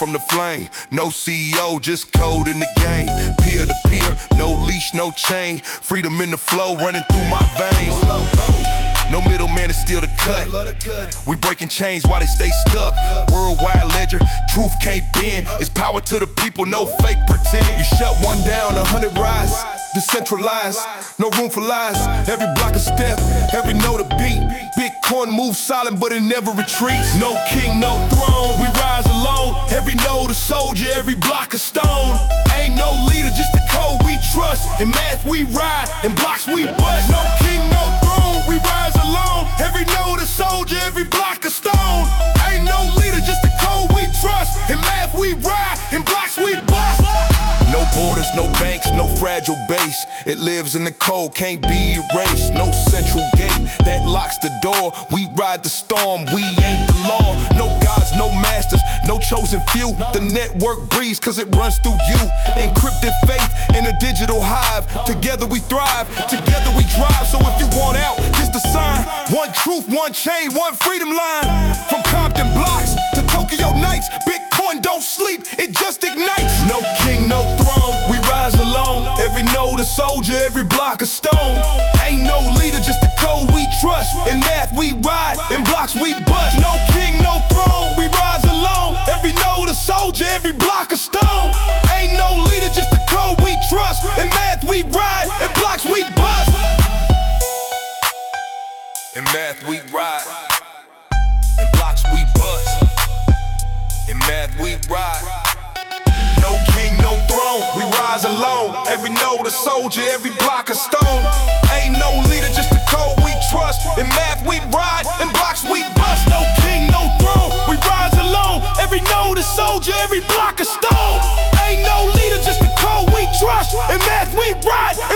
from the flame. No CEO, just code in the game. Peer to peer, no leash, no chain. Freedom in the flow running through my veins. No middleman to steal the cut. We breaking chains while they stay stuck. Worldwide ledger, truth can't bend. It's power to the people, no fake pretend. You shut one down, 100 rise. Decentralized, no room for lies. Every block a step, every note a beat. Bitcoin moves silent, but it never retreats. No king, no throne, we rise alone. Every node a soldier, every block a stone. Ain't no leader, just the code we trust. In math we ride, in blocks we bust. No king, no throne, we rise alone. Every node a soldier, every block a stone. Ain't no leader, just the code we trust. In math we ride, in blocks we bust. No borders, no banks, no fragile base. It lives in the code, can't be erased. No central gate that locks the door. We ride the storm, we ain't the law. No gods, no masters, no chosen few. The network breathes cause it runs through you. Encrypted faith in a digital hive. Together we thrive, together we drive. So if you want out, just a sign. One truth, one chain, one freedom line. From Compton blocks to Tokyo nights. Bitcoin don't sleep, it just ignites. No king, no throne, we rise alone. Every node a soldier, every block a stone. Ain't no leader, just the code we trust. In math we ride, in blocks we bust. No king, no throne, we rise alone. Every node a soldier, every block a stone. Ain't no leader, just the code we trust. In math we ride, in blocks we bust. In math we ride, in blocks we bust. In math we ride. No king, no throne, we rise alone. Every node a soldier, every block a stone. Ain't no leader, just the code we trust. In math we ride, in blocks we bust. No king, no throne, we rise alone. Every node a soldier, every block a stone. Ain't no leader, just the code we trust. In math we ride,